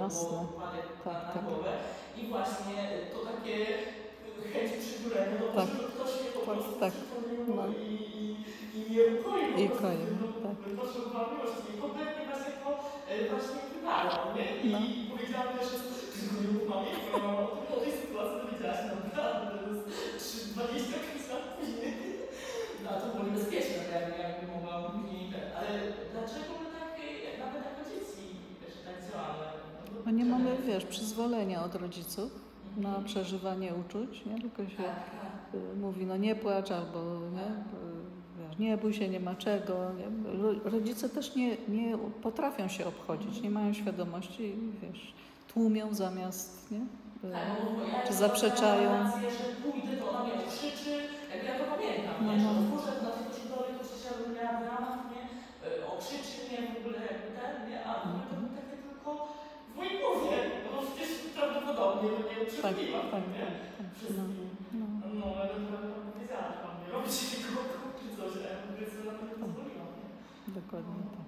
jasne. upadek Tak, na głowę. I właśnie to takie chęć przytulenia, no tak. że ktoś mnie po prostu Tak. przytulił No. i mnie ukoi po I prostu. koi, tak. Potrzebowałam miłości. I kompletnie właśnie to właśnie wyparłam, nie? No. I powiedziałam też, że tylko nie mów mamie, bo ja mam o tej sytuacji dowiedziałaś naprawdę, to jest 25 lat później. No to było niebezpieczne, jakby mogłam później, ale dlaczego my tak, nawet jako dzieci, że tak działamy? No nie mamy, przyzwolenia od rodziców na przeżywanie uczuć, nie? Tylko się mówi, no nie płacz, albo nie bój się, nie ma czego. Nie? Rodzice też nie potrafią się obchodzić, nie mają świadomości i tłumią zamiast, nie? Czy zaprzeczają. Że pójdę, to ona mnie okrzyczy, jakby ja to pamiętam, No, nie? no. Że wróżę na tego szybkowy, to chciałabym miała dramat, nie? Okrzyczy mnie w ogóle jakby ten, nie? A to było takie tylko w mojej głowie, bo przecież prawdopodobnie nie okrzykiwam, nie? No, ale to powiedziałaś pan, nie robić tego czy coś, więc na to nie pozwoliłam, nie? Dokładnie tak.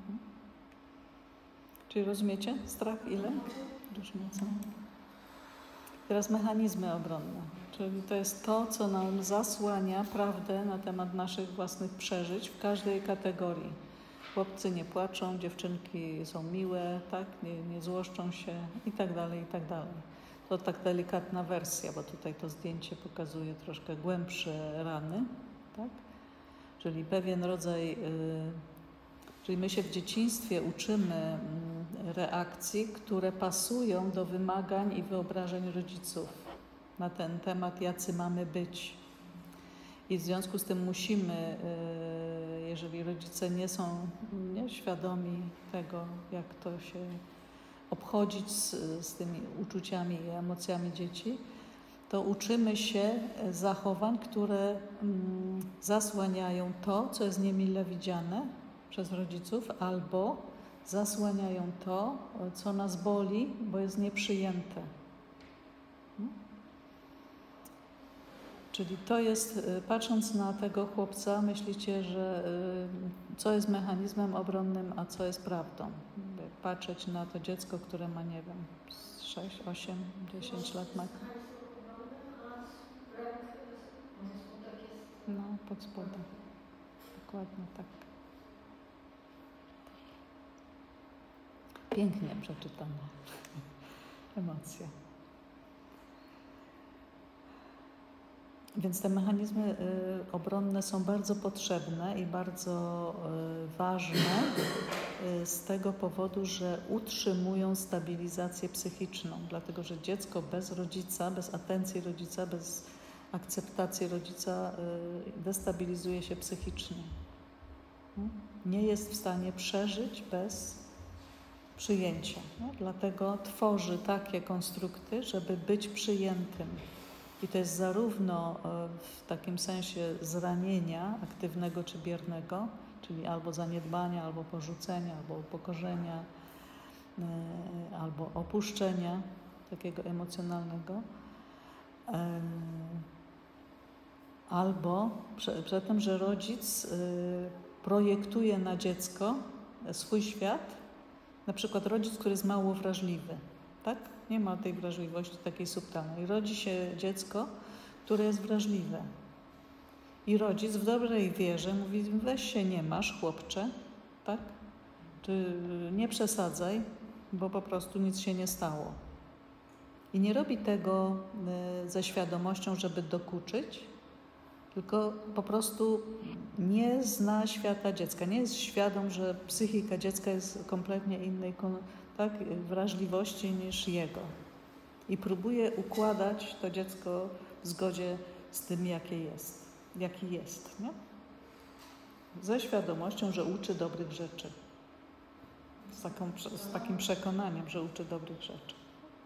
Czyli rozumiecie? Strach i lęk? Różnica. Teraz mechanizmy obronne. Czyli to jest to, co nam zasłania prawdę na temat naszych własnych przeżyć w każdej kategorii. Chłopcy nie płaczą, dziewczynki są miłe, tak? Nie złoszczą się i tak dalej, i tak dalej. To tak delikatna wersja, bo tutaj to zdjęcie pokazuje troszkę głębsze rany, tak? Czyli pewien rodzaj, czyli my się w dzieciństwie uczymy reakcji, które pasują do wymagań i wyobrażeń rodziców na ten temat, jacy mamy być. I w związku z tym musimy, jeżeli rodzice nie są świadomi tego, jak to się obchodzić z tymi uczuciami i emocjami dzieci, to uczymy się zachowań, które zasłaniają to, co jest niemile widziane przez rodziców, albo zasłaniają to, co nas boli, bo jest nieprzyjęte. Czyli to jest, patrząc na tego chłopca, myślicie, że co jest mechanizmem obronnym, a co jest prawdą. Patrzeć na to dziecko, które ma, nie wiem, 6, 8, 10 lat ma. No, pod spodem. Dokładnie tak. Pięknie przeczytane emocje. Więc te mechanizmy obronne są bardzo potrzebne i bardzo ważne z tego powodu, że utrzymują stabilizację psychiczną. Dlatego, że dziecko bez rodzica, bez atencji rodzica, bez akceptacji rodzica destabilizuje się psychicznie. Nie jest w stanie przeżyć bez przyjęcia. No? Dlatego tworzy takie konstrukty, żeby być przyjętym. I to jest zarówno w takim sensie zranienia aktywnego czy biernego, czyli albo zaniedbania, albo porzucenia, albo upokorzenia, albo opuszczenia takiego emocjonalnego, albo przed tym, że rodzic projektuje na dziecko swój świat, na przykład rodzic, który jest mało wrażliwy, tak? Nie ma tej wrażliwości takiej subtelnej. Rodzi się dziecko, które jest wrażliwe. I rodzic w dobrej wierze mówi, weź się nie masz, chłopcze, tak? Czy nie przesadzaj, bo po prostu nic się nie stało. I nie robi tego ze świadomością, żeby dokuczyć, tylko po prostu nie zna świata dziecka. Nie jest świadom, że psychika dziecka jest kompletnie innej wrażliwości niż jego. I próbuje układać to dziecko w zgodzie z tym, jaki jest. Nie? Ze świadomością, że uczy dobrych rzeczy. Z takim przekonaniem, że uczy dobrych rzeczy.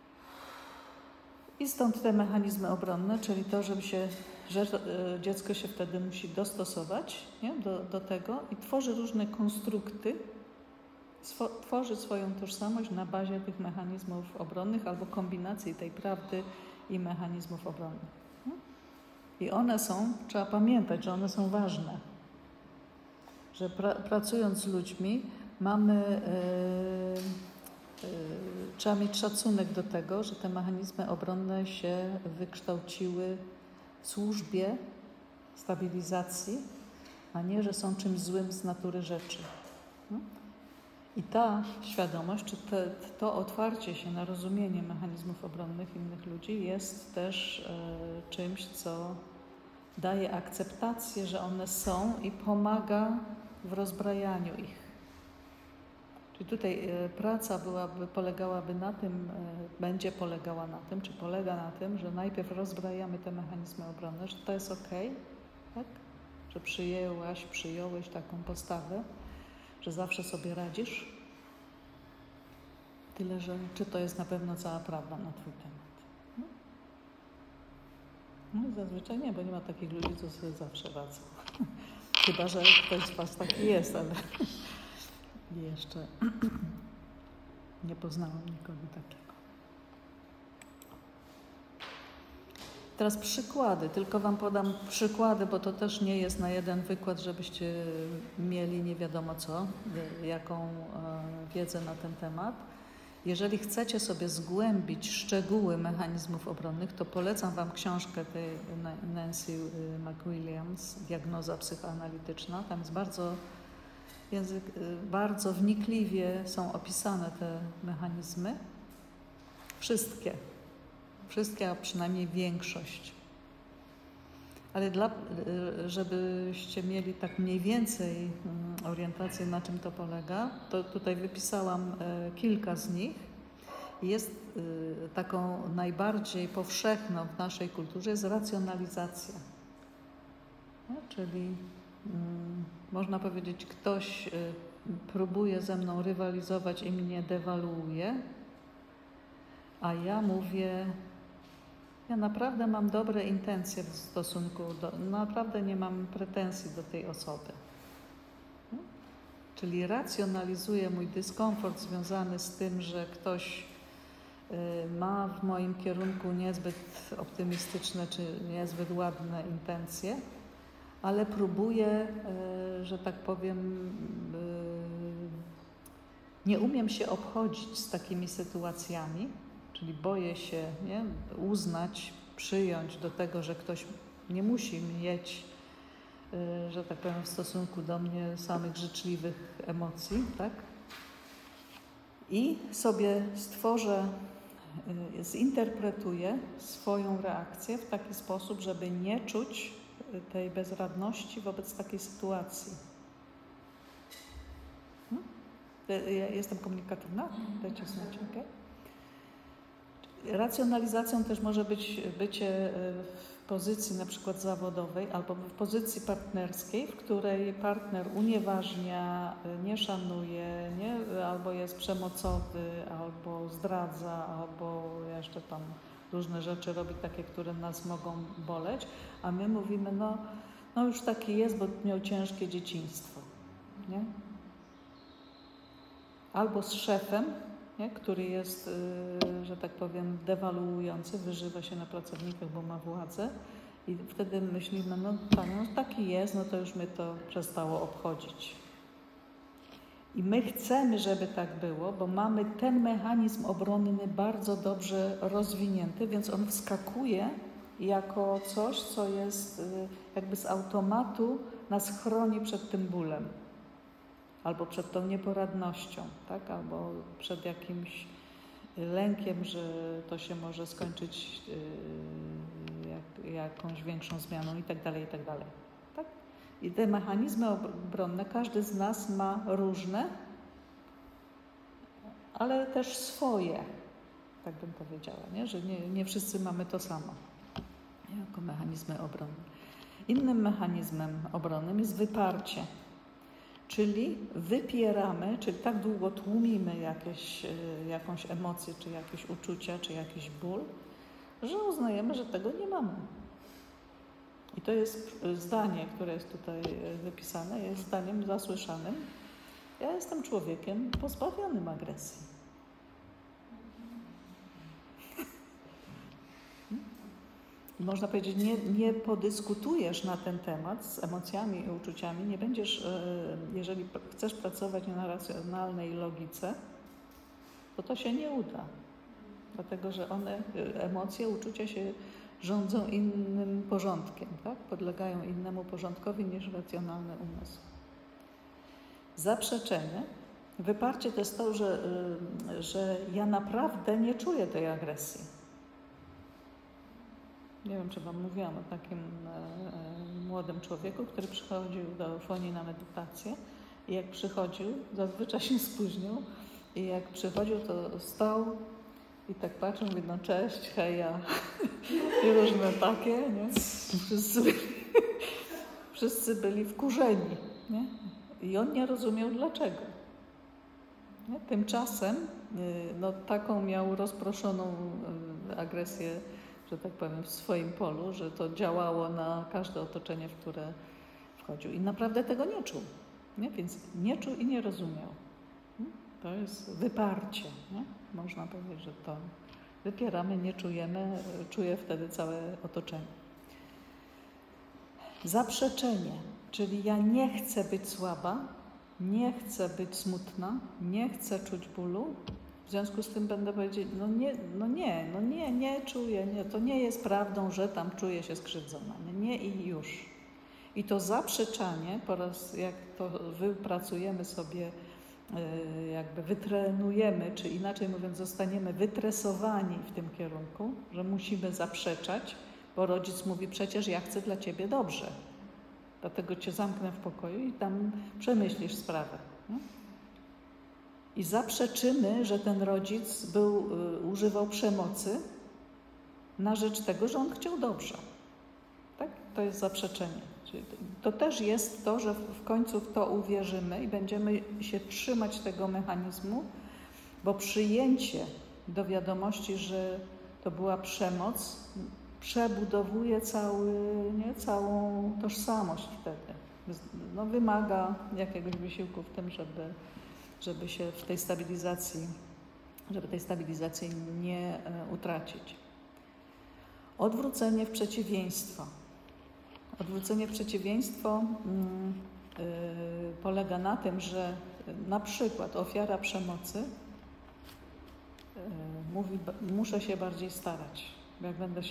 I stąd te mechanizmy obronne, czyli to, że dziecko się wtedy musi dostosować, nie? Do tego i tworzy różne konstrukty, tworzy swoją tożsamość na bazie tych mechanizmów obronnych albo kombinacji tej prawdy i mechanizmów obronnych. I one trzeba pamiętać, że one są ważne. Że pracując z ludźmi mamy trzeba mieć szacunek do tego, że te mechanizmy obronne się wykształciły w służbie stabilizacji, a nie, że są czymś złym z natury rzeczy. No? I ta świadomość, czy to otwarcie się na rozumienie mechanizmów obronnych innych ludzi jest też czymś, co daje akceptację, że one są i pomaga w rozbrajaniu ich. Czyli tutaj praca polegałaby na tym, będzie polegała na tym, czy polega na tym, że najpierw rozbrajamy te mechanizmy obronne, że to jest okej, tak? Że przyjąłeś taką postawę, że zawsze sobie radzisz. Tyle, że czy to jest na pewno cała prawda na twój temat. No i zazwyczaj nie, bo nie ma takich ludzi, co sobie zawsze radzą. Chyba że ktoś z was taki jest, ale jeszcze nie poznałam nikogo takiego. Teraz przykłady, tylko wam podam przykłady, bo to też nie jest na jeden wykład, żebyście mieli nie wiadomo co, jaką wiedzę na ten temat. Jeżeli chcecie sobie zgłębić szczegóły mechanizmów obronnych, to polecam wam książkę tej Nancy McWilliams, Diagnoza psychoanalityczna. Tam jest bardzo wnikliwie są opisane te mechanizmy. Wszystkie, a przynajmniej większość. Ale żebyście mieli tak mniej więcej orientację, na czym to polega, to tutaj wypisałam kilka z nich. Jest taką najbardziej powszechną w naszej kulturze jest racjonalizacja. No, czyli można powiedzieć, ktoś próbuje ze mną rywalizować i mnie dewaluuje, a ja mówię, ja naprawdę mam dobre intencje w stosunku naprawdę nie mam pretensji do tej osoby. Czyli racjonalizuję mój dyskomfort związany z tym, że ktoś ma w moim kierunku niezbyt optymistyczne czy niezbyt ładne intencje, ale próbuję, że tak powiem, nie umiem się obchodzić z takimi sytuacjami, czyli boję się uznać, przyjąć do tego, że ktoś nie musi mieć, że tak powiem, w stosunku do mnie samych życzliwych emocji, tak? I sobie zinterpretuję swoją reakcję w taki sposób, żeby nie czuć tej bezradności wobec takiej sytuacji. Ja jestem komunikatywna? Dajcie znać, okej? Racjonalizacją też może być bycie w pozycji na przykład zawodowej albo w pozycji partnerskiej, w której partner unieważnia, nie szanuje, albo jest przemocowy, albo zdradza, albo jeszcze tam różne rzeczy robi takie, które nas mogą boleć, a my mówimy, no już taki jest, bo miał ciężkie dzieciństwo, nie? Albo z szefem, który jest, że tak powiem, dewaluujący, wyżywa się na pracownikach, bo ma władzę i wtedy myślimy, no taki jest, to już mnie to przestało obchodzić. I my chcemy, żeby tak było, bo mamy ten mechanizm obronny bardzo dobrze rozwinięty, więc on wskakuje jako coś, co jest jakby z automatu nas chroni przed tym bólem. Albo przed tą nieporadnością, tak? Albo przed jakimś lękiem, że to się może skończyć jakąś większą zmianą i tak dalej, tak? I te mechanizmy obronne, każdy z nas ma różne, ale też swoje, tak bym powiedziała, nie? Że nie wszyscy mamy to samo jako mechanizmy obronne. Innym mechanizmem obronnym jest wyparcie. Czyli wypieramy, czyli tak długo tłumimy jakąś emocję, czy jakieś uczucia, czy jakiś ból, że uznajemy, że tego nie mamy. I to jest zdanie, które jest tutaj wypisane, jest zdaniem zasłyszanym. Ja jestem człowiekiem pozbawionym agresji. Można powiedzieć, nie podyskutujesz na ten temat z emocjami i uczuciami, nie będziesz, jeżeli chcesz pracować na racjonalnej logice, bo to się nie uda. Dlatego, że emocje, uczucia się rządzą innym porządkiem, tak? Podlegają innemu porządkowi niż racjonalny umysł. Zaprzeczenie, wyparcie to jest to, że ja naprawdę nie czuję tej agresji. Nie wiem, czy Wam mówiłam o takim młodym człowieku, który przychodził do Fonii na medytację i jak przychodził, zazwyczaj się spóźnił i jak przychodził, to stał i tak patrzył, mówi, no cześć, heja i różne takie, nie? Wszyscy byli wkurzeni, nie? I on nie rozumiał dlaczego. Nie? Tymczasem no, taką miał rozproszoną agresję, że tak powiem, w swoim polu, że to działało na każde otoczenie, w które wchodził. I naprawdę tego nie czuł. Nie? Więc nie czuł i nie rozumiał. To jest wyparcie. Nie? Można powiedzieć, że to wypieramy, nie czujemy, czuje wtedy całe otoczenie. Zaprzeczenie, czyli ja nie chcę być słaba, nie chcę być smutna, nie chcę czuć bólu. W związku z tym będę powiedzieć, nie czuję, nie, to nie jest prawdą, że tam czuję się skrzywdzona. Nie i już. I to zaprzeczanie, po raz jak to wypracujemy sobie, jakby wytrenujemy, czy inaczej mówiąc, zostaniemy wytresowani w tym kierunku, że musimy zaprzeczać, bo rodzic mówi, przecież ja chcę dla ciebie dobrze. Dlatego cię zamknę w pokoju i tam przemyślisz sprawę. Nie? I zaprzeczymy, że ten rodzic używał przemocy na rzecz tego, że on chciał dobrze. Tak? To jest zaprzeczenie. Czyli to też jest to, że w końcu w to uwierzymy i będziemy się trzymać tego mechanizmu, bo przyjęcie do wiadomości, że to była przemoc, przebudowuje całą tożsamość wtedy. No, wymaga jakiegoś wysiłku w tym, żeby się w tej stabilizacji nie utracić. Odwrócenie w przeciwieństwo. Odwrócenie w przeciwieństwo polega na tym, że na przykład ofiara przemocy mówi, muszę się bardziej starać, bo jak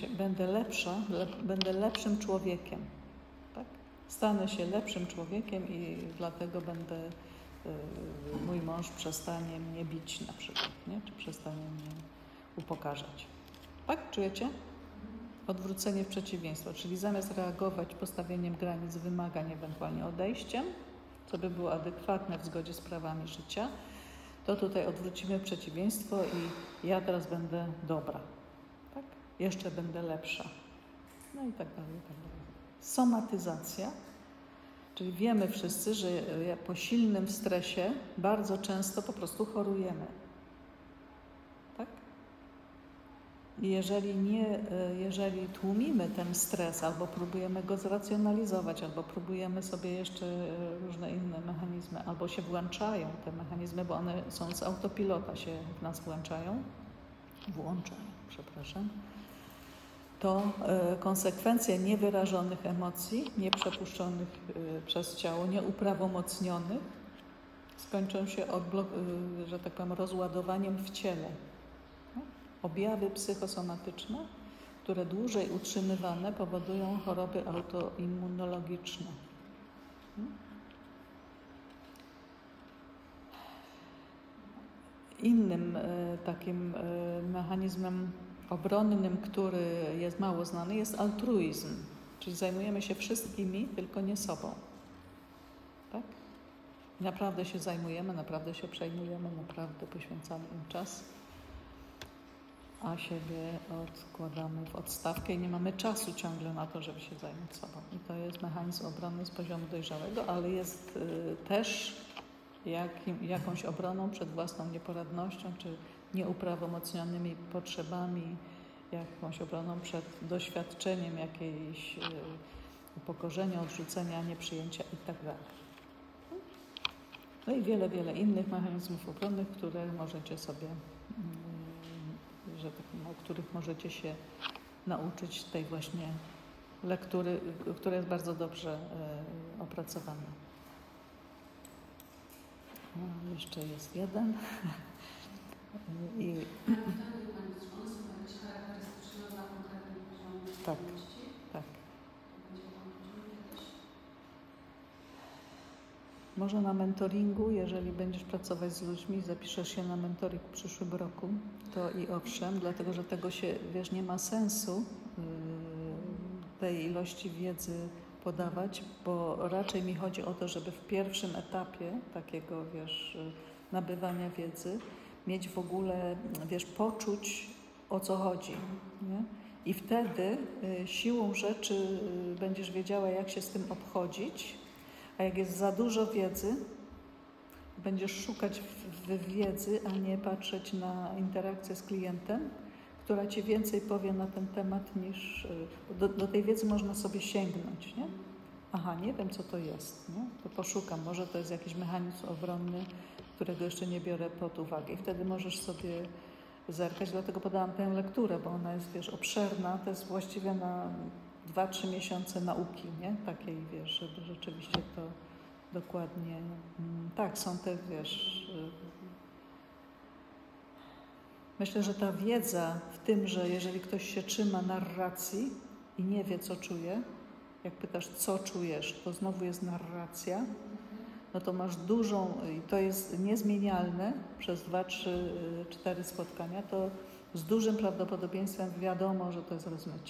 będę lepszym człowiekiem. Tak? Stanę się lepszym człowiekiem i dlatego mój mąż przestanie mnie bić na przykład, nie? Czy przestanie mnie upokarzać. Tak? Czujecie? Odwrócenie w przeciwieństwo, czyli zamiast reagować postawieniem granic, wymagań, ewentualnie odejściem, co by było adekwatne w zgodzie z prawami życia, to tutaj odwrócimy przeciwieństwo i ja teraz będę dobra, tak? Jeszcze będę lepsza. No i tak dalej, i tak dalej. Somatyzacja, czyli wiemy wszyscy, że po silnym stresie bardzo często po prostu chorujemy. Tak? I jeżeli tłumimy ten stres, albo próbujemy go zracjonalizować, albo próbujemy sobie jeszcze różne inne mechanizmy, albo się włączają te mechanizmy, bo one są z autopilota, się w nas włączają, to konsekwencje niewyrażonych emocji, nieprzepuszczonych przez ciało, nieuprawomocnionych skończą się że tak powiem, rozładowaniem w ciele. Objawy psychosomatyczne, które dłużej utrzymywane, powodują choroby autoimmunologiczne. Innym takim mechanizmem obronnym, który jest mało znany, jest altruizm, czyli zajmujemy się wszystkimi, tylko nie sobą. Tak? Naprawdę się zajmujemy, naprawdę się przejmujemy, naprawdę poświęcamy im czas, a siebie odkładamy w odstawkę i nie mamy czasu ciągle na to, żeby się zająć sobą. I to jest mechanizm obronny z poziomu dojrzałego, ale jest też jakąś obroną przed własną nieporadnością, czy nieuprawomocnionymi potrzebami, jakąś obroną przed doświadczeniem jakiejś upokorzenia, odrzucenia, nieprzyjęcia itd. No i wiele, wiele innych mechanizmów obronnych, które możecie sobie, o których możecie się nauczyć tej właśnie lektury, która jest bardzo dobrze opracowana. No, jeszcze jest jeden. I One są jakieś charakterystyczne dla konkretnych poziomów tak, świadomości? tak. Będzie Pan później kiedyś? Może na mentoringu, jeżeli będziesz pracować z ludźmi, zapiszesz się na mentoring w przyszłym roku, to i owszem, dlatego że tego się, wiesz, nie ma sensu tej ilości wiedzy podawać, bo raczej mi chodzi o to, żeby w pierwszym etapie takiego, wiesz, nabywania wiedzy mieć w ogóle, wiesz, poczuć, o co chodzi, nie? I wtedy siłą rzeczy będziesz wiedziała, jak się z tym obchodzić, a jak jest za dużo wiedzy, będziesz szukać w wiedzy, a nie patrzeć na interakcję z klientem, która ci więcej powie na ten temat niż... Do tej wiedzy można sobie sięgnąć, nie? Aha, nie wiem, co to jest, nie? To poszukam, może to jest jakiś mechanizm obronny, którego jeszcze nie biorę pod uwagę i wtedy możesz sobie zerkać, dlatego podałam tę lekturę, bo ona jest, wiesz, obszerna, to jest właściwie na 2-3 miesiące nauki, nie? Takiej, wiesz, żeby rzeczywiście to dokładnie... Tak, są te, wiesz... Myślę, że ta wiedza w tym, że jeżeli ktoś się trzyma narracji i nie wie, co czuje, jak pytasz, co czujesz, to znowu jest narracja, no to masz dużą, i to jest niezmienialne przez 2, 3, 4 spotkania, to z dużym prawdopodobieństwem wiadomo, że to jest rozmycie.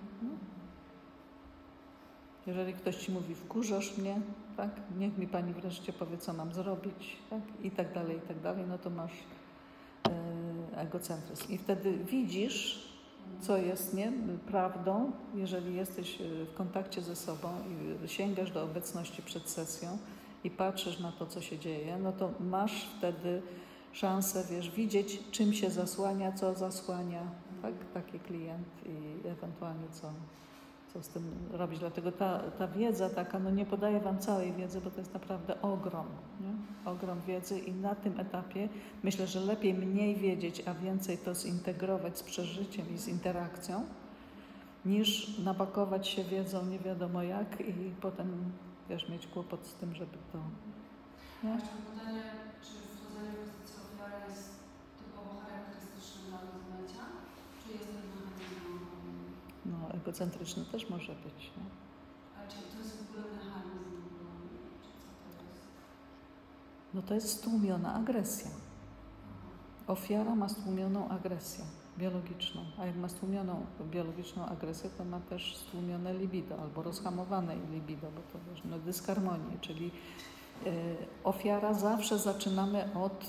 Jeżeli ktoś ci mówi, wkurzasz mnie, tak? Niech mi pani wreszcie powie, co mam zrobić, tak? I tak dalej, no to masz egocentryzm. I wtedy widzisz, co jest nie prawdą, jeżeli jesteś w kontakcie ze sobą i sięgasz do obecności przed sesją i patrzysz na to, co się dzieje, no to masz wtedy szansę, wiesz, widzieć, czym się zasłania, co zasłania, tak? Taki klient i ewentualnie co z tym robić. Dlatego ta wiedza taka, no nie podaję wam całej wiedzy, bo to jest naprawdę ogrom, nie? Ogrom wiedzy i na tym etapie myślę, że lepiej mniej wiedzieć, a więcej to zintegrować z przeżyciem i z interakcją, niż napakować się wiedzą nie wiadomo jak i potem, wiesz, mieć kłopot z tym, żeby to... Nie? Jeszcze pytanie, czy wchodzenie w pozycję ofiary jest typowo charakterystyczne dla rozmycia, czy jest to mechanizm? No, egocentryczny też może być, nie? A czy to jest w ogóle mechanizm? Czy co to jest? No to jest stłumiona agresja. Ofiara ma stłumioną agresję biologiczną, a jak ma stłumioną biologiczną agresję, to ma też stłumione libido albo rozhamowane libido, bo to wiesz, no, dysharmonii, czyli ofiara zawsze zaczynamy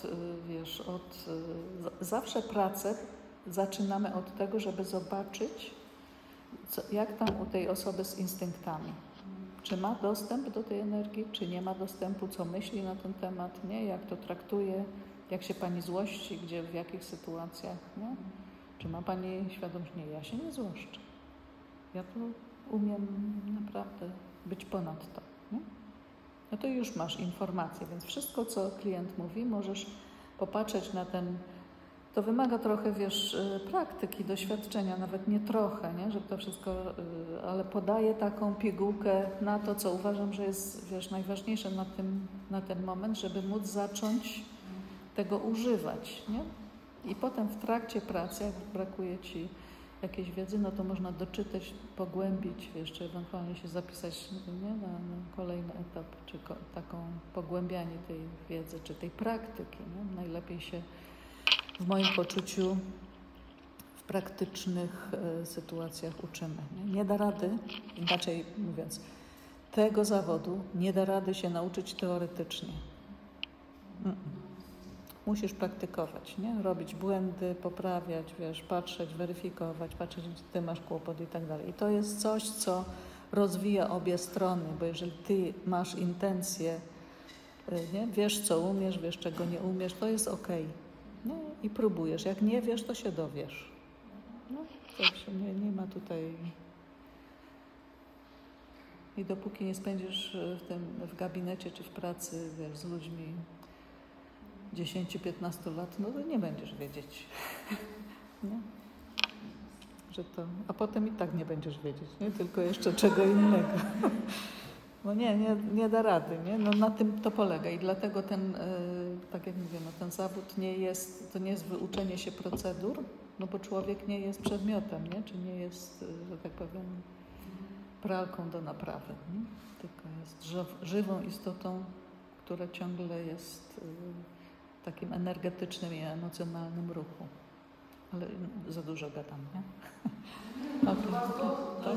zawsze pracę zaczynamy od tego, żeby zobaczyć, jak tam u tej osoby z instynktami. Czy ma dostęp do tej energii, czy nie ma dostępu, co myśli na ten temat, nie? Jak to traktuje, jak się pani złości, gdzie, w jakich sytuacjach, nie? Czy ma pani świadomość, nie, ja się nie złoszczę. Ja to umiem naprawdę być ponad to, nie? No to już masz informację, więc wszystko, co klient mówi, możesz popatrzeć na ten... To wymaga trochę, wiesz, praktyki, doświadczenia, nawet nie trochę, nie? Żeby to wszystko, ale podaję taką pigułkę na to, co uważam, że jest, wiesz, najważniejsze na ten moment, żeby móc zacząć tego używać, nie? I potem w trakcie pracy, jak brakuje ci jakiejś wiedzy, no to można doczytać, pogłębić, wiesz, czy ewentualnie się zapisać, nie? Na kolejny etap, czy taką pogłębianie tej wiedzy, czy tej praktyki, nie? Najlepiej się w moim poczuciu w praktycznych sytuacjach uczymy. Nie da rady, inaczej mówiąc, tego zawodu nie da rady się nauczyć teoretycznie. Musisz praktykować, nie? Robić błędy, poprawiać, wiesz, patrzeć, weryfikować, patrzeć, gdzie ty masz kłopot i tak dalej. I to jest coś, co rozwija obie strony, bo jeżeli ty masz intencje, nie? Wiesz, co umiesz, wiesz, czego nie umiesz, to jest okej. No i próbujesz. Jak nie wiesz, to się dowiesz. No, to się nie ma tutaj... I dopóki nie spędzisz w gabinecie czy w pracy, wiesz, z ludźmi 10-15 lat, no to nie będziesz wiedzieć. Nie? Że to... A potem i tak nie będziesz wiedzieć, nie? Tylko jeszcze czego innego. No nie da rady, nie? No na tym to polega i dlatego ten, tak jak mówię, no ten zawód to nie jest wyuczenie się procedur, no bo człowiek nie jest przedmiotem, nie? Czy nie jest, że tak powiem, pralką do naprawy, nie? Tylko jest żywą istotą, która ciągle jest w takim energetycznym i emocjonalnym ruchu. Ale za dużo gadam, nie? Okay. Tak.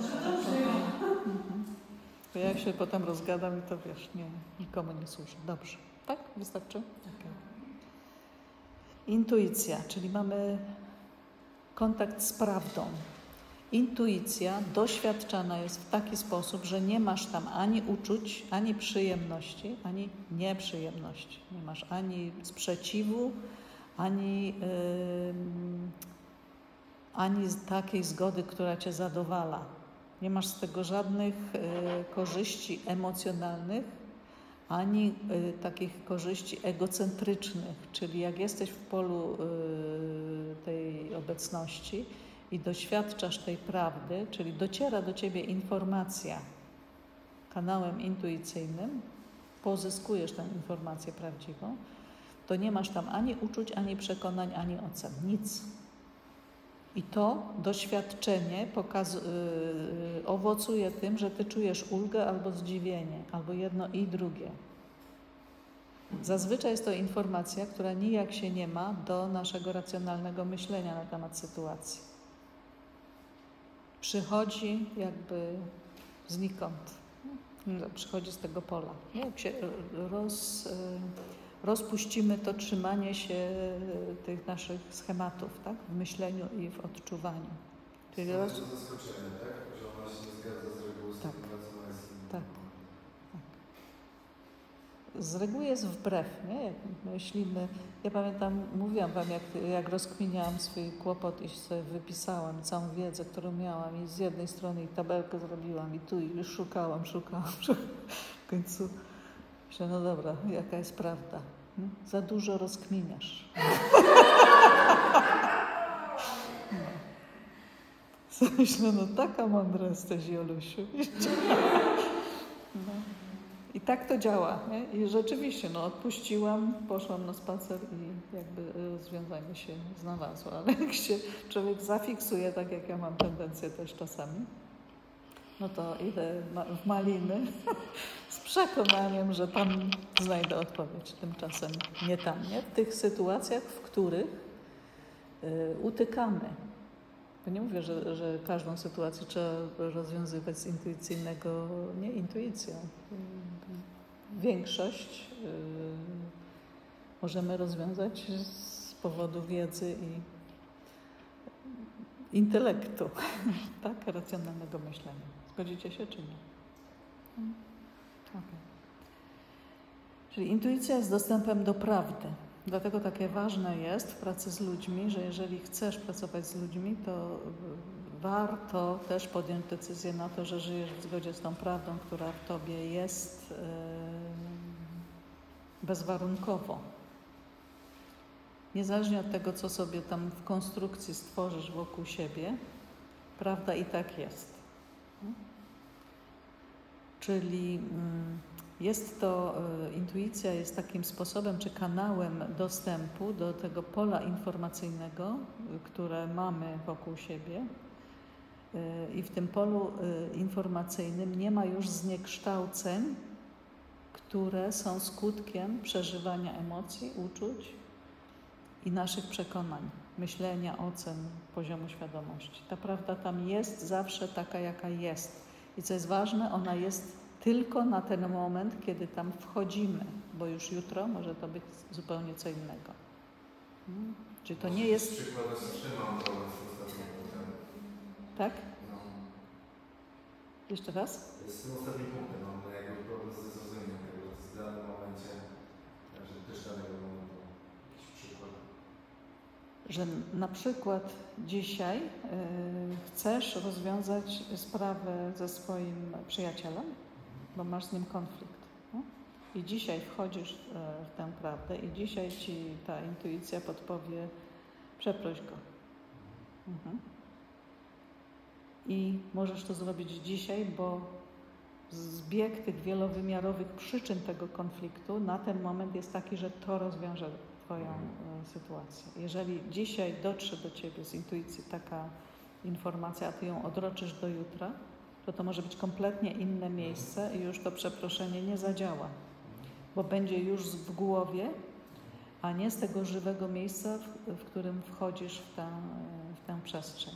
Bo jak się potem rozgadam i to wiesz, nikomu nie służy. Dobrze. Tak? Wystarczy? Okay. Intuicja, czyli mamy kontakt z prawdą. Intuicja doświadczana jest w taki sposób, że nie masz tam ani uczuć, ani przyjemności, ani nieprzyjemności. Nie masz ani sprzeciwu, ani takiej zgody, która cię zadowala. Nie masz z tego żadnych korzyści emocjonalnych, ani takich korzyści egocentrycznych, czyli jak jesteś w polu tej obecności i doświadczasz tej prawdy, czyli dociera do ciebie informacja kanałem intuicyjnym, pozyskujesz tę informację prawdziwą, to nie masz tam ani uczuć, ani przekonań, ani ocen. Nic. I to doświadczenie owocuje tym, że ty czujesz ulgę albo zdziwienie, albo jedno i drugie. Zazwyczaj jest to informacja, która nijak się nie ma do naszego racjonalnego myślenia na temat sytuacji. Przychodzi jakby znikąd. Przychodzi z tego pola. Jak się rozpuścimy to trzymanie się tych naszych schematów, tak? W myśleniu i w odczuwaniu. Czyli to zaskoczenie, tak? Że ona się nie zgadza z reguły z tak. tym, co jest. Tak. Z reguły jest wbrew, nie? Jak myślimy, ja pamiętam, mówiłam wam, jak rozkminiałam swój kłopot i sobie wypisałam całą wiedzę, którą miałam i z jednej strony i tabelkę zrobiłam i tu i już szukałam. W końcu myślę, no dobra, jaka jest prawda? Za dużo rozkminiasz. Myślę, no taka mądra jesteś, Jolusiu. No. I tak to działa, nie? I rzeczywiście, odpuściłam, poszłam na spacer i jakby rozwiązanie się znalazło. Ale jak się człowiek zafiksuje, tak jak ja mam tendencję też czasami, no to idę w maliny z przekonaniem, że tam znajdę odpowiedź. Tymczasem nie tam, nie? W tych sytuacjach, w których utykamy. Bo nie mówię, że każdą sytuację trzeba rozwiązywać z intuicyjnego, nie intuicją. Większość możemy rozwiązać z powodu wiedzy i intelektu, tak? Racjonalnego myślenia. Zgodzicie się, czy nie? Okay. Czyli intuicja jest dostępem do prawdy. Dlatego takie ważne jest w pracy z ludźmi, że jeżeli chcesz pracować z ludźmi, to warto też podjąć decyzję na to, że żyjesz w zgodzie z tą prawdą, która w tobie jest bezwarunkowo. Niezależnie od tego, co sobie tam w konstrukcji stworzysz wokół siebie, prawda i tak jest. Czyli intuicja jest takim sposobem czy kanałem dostępu do tego pola informacyjnego, które mamy wokół siebie. I w tym polu informacyjnym nie ma już zniekształceń, które są skutkiem przeżywania emocji, uczuć i naszych przekonań, myślenia, ocen, poziomu świadomości. Ta prawda tam jest zawsze taka, jaka jest. I co jest ważne, ona jest tylko na ten moment, kiedy tam wchodzimy, bo już jutro może to być zupełnie co innego. Czyli to nie jest... Przykład wstrzymam to z ostatnim punktem. Tak? No. Jeszcze raz? Z tym ostatnim punktem mam jakby problem ze zrozumieniem tego, że w danym momencie, że też danego momentu. Jakiś przykład. Że na przykład dzisiaj chcesz rozwiązać sprawę ze swoim przyjacielem, bo masz z nim konflikt. No? I dzisiaj wchodzisz w tę prawdę i dzisiaj ci ta intuicja podpowie, przeproś go. I możesz to zrobić dzisiaj, bo zbieg tych wielowymiarowych przyczyn tego konfliktu na ten moment jest taki, że to rozwiąże Twoją sytuację. Jeżeli dzisiaj dotrze do Ciebie z intuicji taka informacja, a Ty ją odroczysz do jutra, to może być kompletnie inne miejsce i już to przeproszenie nie zadziała, bo będzie już w głowie, a nie z tego żywego miejsca, w którym wchodzisz w tę przestrzeń.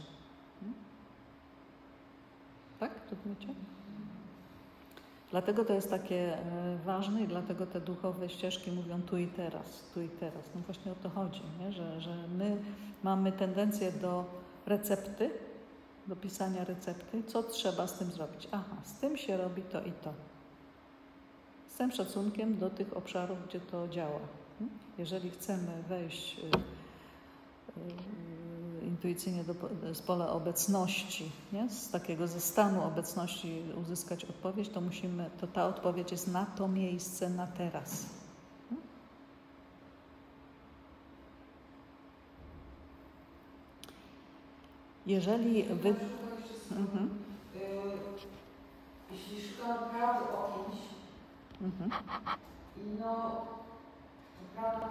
Tak? Rozumiecie? Dlatego to jest takie ważne i dlatego te duchowe ścieżki mówią tu i teraz, tu i teraz. No właśnie o to chodzi, nie? Że my mamy tendencję do recepty, do pisania recepty. Co trzeba z tym zrobić? Aha, z tym się robi to i to. Z tym szacunkiem do tych obszarów, gdzie to działa. Jeżeli chcemy wejść intuicyjnie z pola obecności, nie? Ze stanu obecności uzyskać odpowiedź, to ta odpowiedź jest na to miejsce, na teraz. Jeśli szukam prawdy o kimś, i no, to prawda